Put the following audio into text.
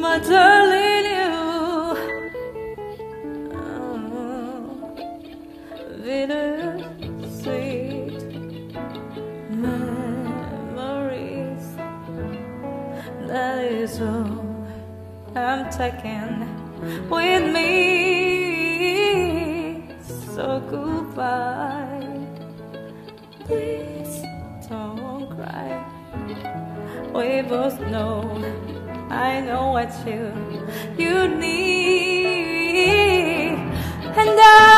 my darling you. Bittersweet memories, that is all I'm taking with me. So goodbye, please don't cry. We both know, I know what you need, and